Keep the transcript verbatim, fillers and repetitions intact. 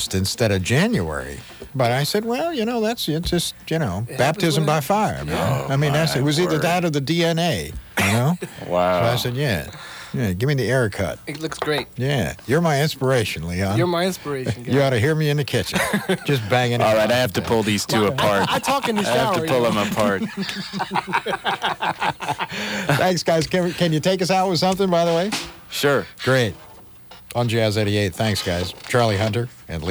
August instead of January. But I said, well, you know, that's it's just, you know, It baptism by happens fire, man. Oh, I mean, that's my it was either word. that or the D N A, you know? Wow. So I said, yeah, yeah, give me the air cut. It looks great. Yeah, you're my inspiration, Leon. You're my inspiration, guy. You ought to hear me in the kitchen, just banging. All it right, out. I have to pull these two apart. I talk in the I have shower. to pull you know. them apart. Thanks, guys. Can, we, can you take us out with something, by the way? Sure. Great. On Jazz eighty-eight. Thanks, guys. Charlie Hunter and Lee.